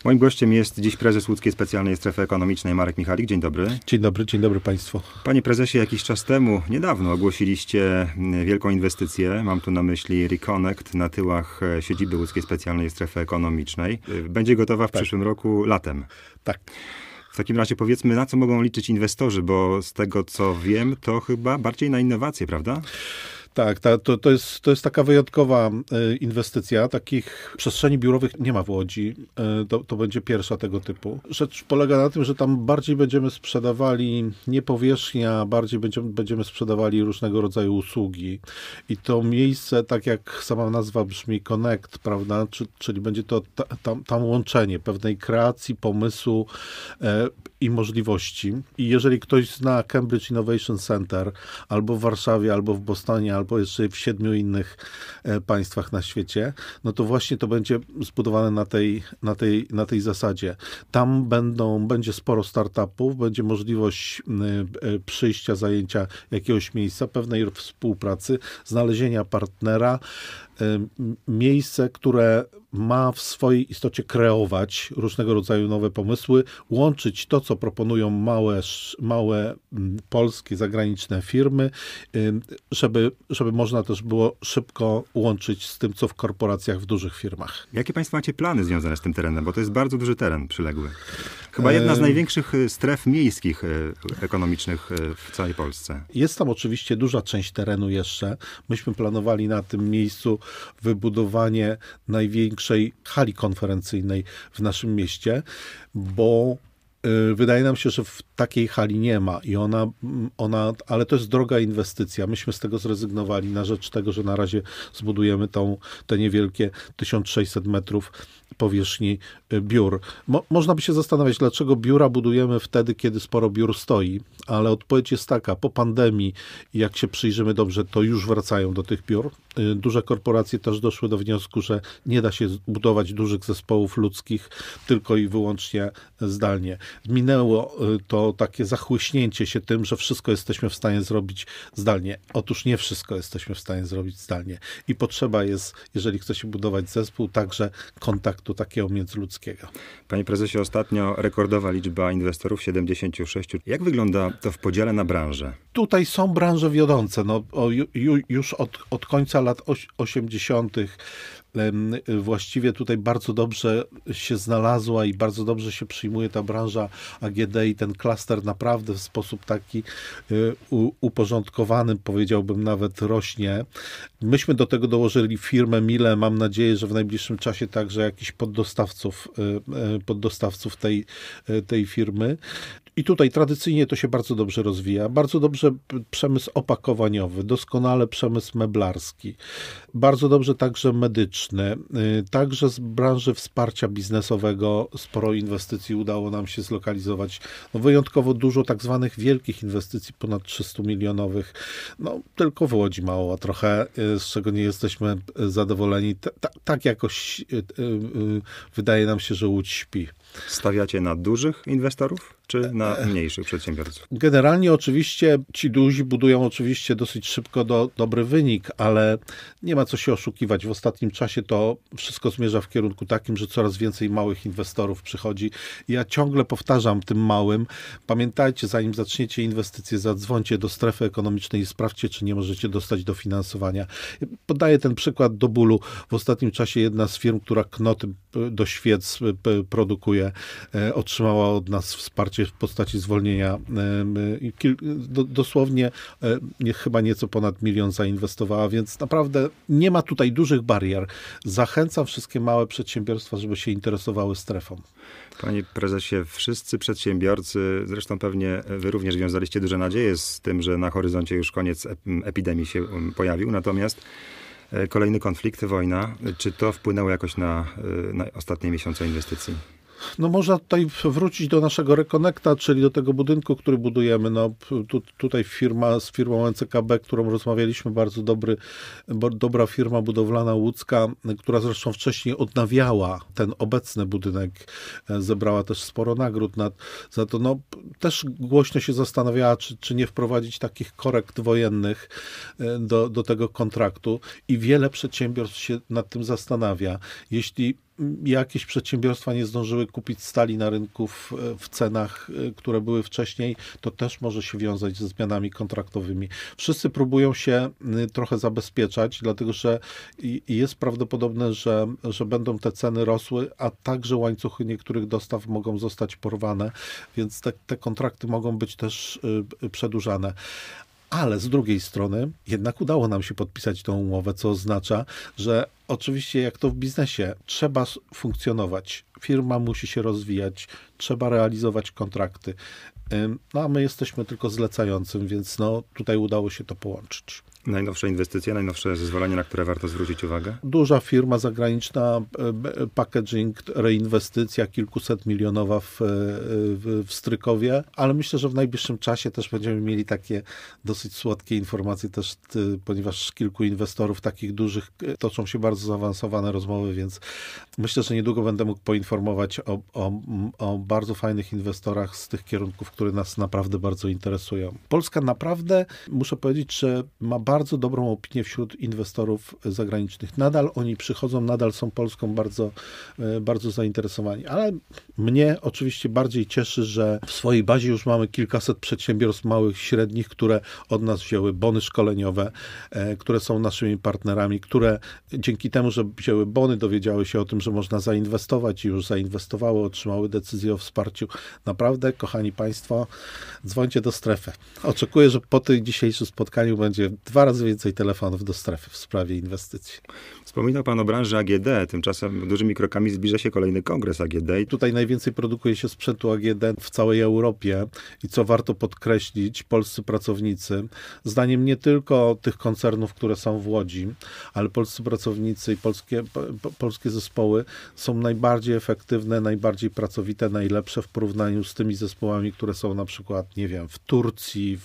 Moim gościem jest dziś prezes Łódzkiej Specjalnej Strefy Ekonomicznej Marek Michalik. Dzień dobry. Dzień dobry Państwu. Panie prezesie, jakiś czas temu, niedawno ogłosiliście wielką inwestycję. Mam tu na myśli Reconnect na tyłach siedziby Łódzkiej Specjalnej Strefy Ekonomicznej. Będzie gotowa w przyszłym roku latem. Tak. W takim razie powiedzmy, na co mogą liczyć inwestorzy, bo z tego co wiem, to chyba bardziej na innowacje, prawda? Tak, to jest taka wyjątkowa inwestycja. Takich przestrzeni biurowych nie ma w Łodzi. To będzie pierwsza tego typu. Rzecz polega na tym, że tam bardziej będziemy sprzedawali nie powierzchnię, a bardziej będziemy sprzedawali różnego rodzaju usługi. I to miejsce, tak jak sama nazwa brzmi, Connect, prawda? Czyli będzie to tam łączenie pewnej kreacji, pomysłu i możliwości. I jeżeli ktoś zna Cambridge Innovation Center albo w Warszawie, albo w Bostonie, albo jeszcze w 7 innych państwach na świecie, no to właśnie to będzie zbudowane na tej zasadzie. Tam będzie sporo startupów, będzie możliwość przyjścia, zajęcia jakiegoś miejsca, pewnej współpracy, znalezienia partnera, miejsce, które ma w swojej istocie kreować różnego rodzaju nowe pomysły, łączyć to, co proponują małe polskie, zagraniczne firmy, żeby można też było szybko łączyć z tym, co w korporacjach, w dużych firmach. Jakie Państwo macie plany związane z tym terenem? Bo to jest bardzo duży teren przyległy. Chyba jedna z największych stref miejskich ekonomicznych w całej Polsce. Jest tam oczywiście duża część terenu jeszcze. Myśmy planowali na tym miejscu wybudowanie największej hali konferencyjnej w naszym mieście, bo wydaje nam się, że w takiej hali nie ma i ale to jest droga inwestycja. Myśmy z tego zrezygnowali na rzecz tego, że na razie zbudujemy te niewielkie 1600 metrów powierzchni biur. Można by się zastanawiać, dlaczego biura budujemy wtedy, kiedy sporo biur stoi, ale odpowiedź jest taka, po pandemii, jak się przyjrzymy dobrze, to już wracają do tych biur. Duże korporacje też doszły do wniosku, że nie da się budować dużych zespołów ludzkich tylko i wyłącznie zdalnie. Minęło to takie zachłyśnięcie się tym, że wszystko jesteśmy w stanie zrobić zdalnie. Otóż nie wszystko jesteśmy w stanie zrobić zdalnie. I potrzeba jest, jeżeli chce się budować zespół, także kontaktu takiego międzyludzkiego. Panie prezesie, ostatnio rekordowa liczba inwestorów, 76. Jak wygląda to w podziale na branże? Tutaj są branże wiodące. Już od końca lat 80. właściwie tutaj bardzo dobrze się znalazła i bardzo dobrze się przyjmuje ta branża AGD i ten klaster naprawdę w sposób taki uporządkowany, powiedziałbym nawet rośnie. Myśmy do tego dołożyli firmę Mile. Mam nadzieję, że w najbliższym czasie także jakiś poddostawców tej firmy. I tutaj tradycyjnie to się bardzo dobrze rozwija. Bardzo dobrze przemysł opakowaniowy, doskonale przemysł meblarski, bardzo dobrze także medyczny, także z branży wsparcia biznesowego sporo inwestycji udało nam się zlokalizować. Wyjątkowo dużo tak zwanych wielkich inwestycji, ponad 300 milionowych. Tylko w Łodzi mało, a trochę, z czego nie jesteśmy zadowoleni. Tak jakoś wydaje nam się, że Łódź śpi. Stawiacie na dużych inwestorów, czy na mniejszych przedsiębiorców? Generalnie oczywiście ci duzi budują oczywiście dosyć szybko dobry wynik, ale nie ma co się oszukiwać. W ostatnim czasie to wszystko zmierza w kierunku takim, że coraz więcej małych inwestorów przychodzi. Ja ciągle powtarzam tym małym, pamiętajcie, zanim zaczniecie inwestycje, zadzwońcie do strefy ekonomicznej i sprawdźcie, czy nie możecie dostać dofinansowania. Podaję ten przykład do bólu. W ostatnim czasie jedna z firm, która knoty do świec produkuje, otrzymała od nas wsparcie w postaci zwolnienia. Dosłownie chyba nieco ponad 1 milion zainwestowała, więc naprawdę nie ma tutaj dużych barier. Zachęcam wszystkie małe przedsiębiorstwa, żeby się interesowały strefą. Panie prezesie, wszyscy przedsiębiorcy, zresztą pewnie wy również wiązaliście duże nadzieje z tym, że na horyzoncie już koniec epidemii się pojawił, natomiast kolejny konflikt, wojna, czy to wpłynęło jakoś na ostatnie miesiące inwestycji? Można tutaj wrócić do naszego Reconnecta, czyli do tego budynku, który budujemy. Tutaj z firmą NCKB, którą rozmawialiśmy, dobra firma budowlana łódzka, która zresztą wcześniej odnawiała ten obecny budynek, zebrała też sporo nagród za to. Też głośno się zastanawiała, czy nie wprowadzić takich korekt wojennych do tego kontraktu i wiele przedsiębiorstw się nad tym zastanawia. Jeśli jakieś przedsiębiorstwa nie zdążyły kupić stali na rynku w cenach, które były wcześniej, to też może się wiązać ze zmianami kontraktowymi. Wszyscy próbują się trochę zabezpieczać, dlatego że jest prawdopodobne, że będą te ceny rosły, a także łańcuchy niektórych dostaw mogą zostać porwane, więc te kontrakty mogą być też przedłużane. Ale z drugiej strony jednak udało nam się podpisać tą umowę, co oznacza, że oczywiście jak to w biznesie, trzeba funkcjonować, firma musi się rozwijać, trzeba realizować kontrakty. No a my jesteśmy tylko zlecającym, więc tutaj udało się to połączyć. Najnowsze inwestycje, najnowsze zezwolenie, na które warto zwrócić uwagę? Duża firma zagraniczna, packaging, reinwestycja kilkusetmilionowa w Strykowie, ale myślę, że w najbliższym czasie też będziemy mieli takie dosyć słodkie informacje też, ponieważ kilku inwestorów takich dużych toczą się bardzo zaawansowane rozmowy, więc myślę, że niedługo będę mógł poinformować o bardzo fajnych inwestorach z tych kierunków, które nas naprawdę bardzo interesują. Polska naprawdę, muszę powiedzieć, że ma bardzo dobrą opinię wśród inwestorów zagranicznych. Nadal oni przychodzą, nadal są Polską bardzo, bardzo zainteresowani. Ale mnie oczywiście bardziej cieszy, że w swojej bazie już mamy kilkaset przedsiębiorstw małych, średnich, które od nas wzięły bony szkoleniowe, które są naszymi partnerami, które dzięki temu, że wzięły bony, dowiedziały się o tym, że można zainwestować i już zainwestowały, otrzymały decyzję o wsparciu. Naprawdę, kochani Państwo, dzwońcie do strefy. Oczekuję, że po tym dzisiejszym spotkaniu będzie 2 razy więcej telefonów do strefy w sprawie inwestycji. Wspominał Pan o branży AGD, tymczasem dużymi krokami zbliża się kolejny kongres AGD. Tutaj najwięcej produkuje się sprzętu AGD w całej Europie i co warto podkreślić, polscy pracownicy, zdaniem nie tylko tych koncernów, które są w Łodzi, ale polscy pracownicy i polskie zespoły są najbardziej efektywne, najbardziej pracowite, najlepsze w porównaniu z tymi zespołami, które są na przykład, nie wiem, w Turcji,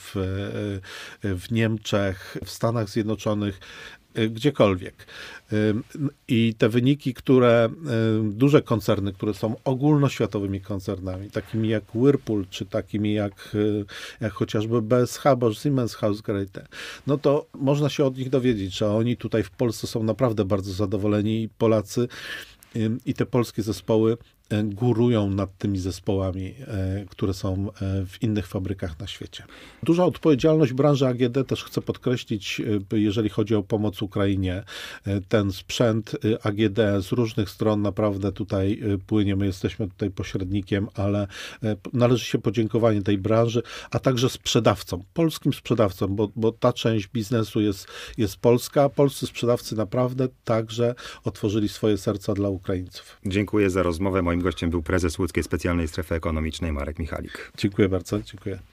w Niemczech, w Stanach Zjednoczonych, gdziekolwiek. I te wyniki, duże koncerny, które są ogólnoświatowymi koncernami, takimi jak Whirlpool, czy takimi jak chociażby BSH, Bosch, Siemens, Hausgeräte, no to można się od nich dowiedzieć, że oni tutaj w Polsce są naprawdę bardzo zadowoleni i Polacy i te polskie zespoły górują nad tymi zespołami, które są w innych fabrykach na świecie. Duża odpowiedzialność branży AGD też chcę podkreślić, jeżeli chodzi o pomoc Ukrainie. Ten sprzęt AGD z różnych stron naprawdę tutaj płynie. My jesteśmy tutaj pośrednikiem, ale należy się podziękowanie tej branży, a także sprzedawcom, polskim sprzedawcom, bo ta część biznesu jest polska. Polscy sprzedawcy naprawdę także otworzyli swoje serca dla Ukraińców. Dziękuję za rozmowę. Moim gościem był prezes Łódzkiej Specjalnej Strefy Ekonomicznej Marek Michalik. Dziękuję bardzo. Dziękuję.